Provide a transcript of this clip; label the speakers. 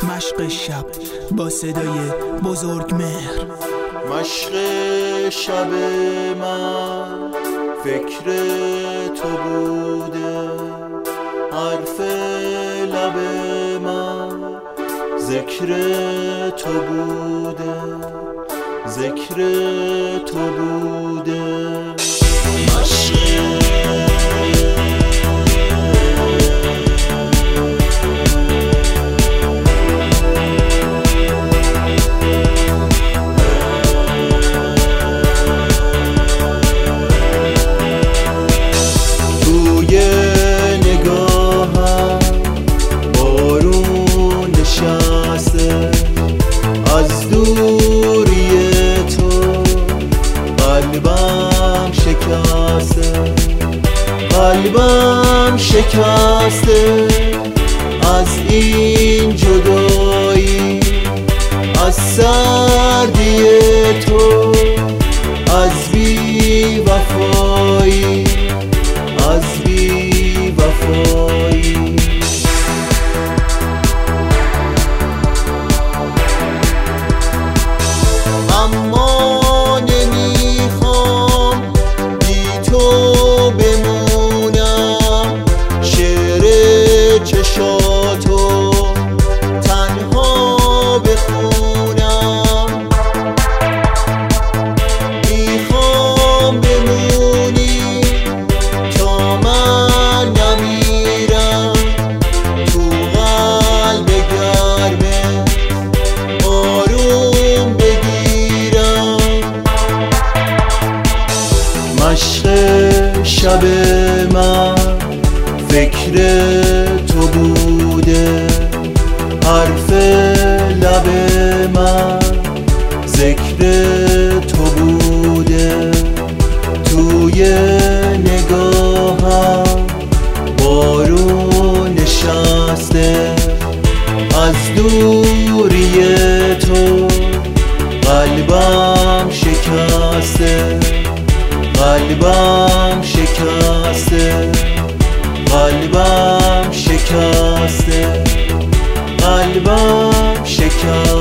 Speaker 1: مشق شب با صدای بزرگ مهر.
Speaker 2: مشق شب من فکر تو بوده، حرف لب من ذکر تو بوده، ذکر تو بوده. از دوری تو قلبم شکسته، قلبم شکسته از این جدایی، از سردی تو، از بی وفایی، از بی وفایی. اما نمیخوام بی تو بمونم، شعر چشاتو تنها بخونم. میخوام بمونی تا من نمیرم، تو قلب گرمه آروم بگیرم. مشق شب من فکر تو بوده، حرف لب من ذکر تو بوده. توی نگاهم بارون نشسته، از دوری تو قلبم شکسته، قلبم شکسته، قلبم شکسته، قلبم شکسته.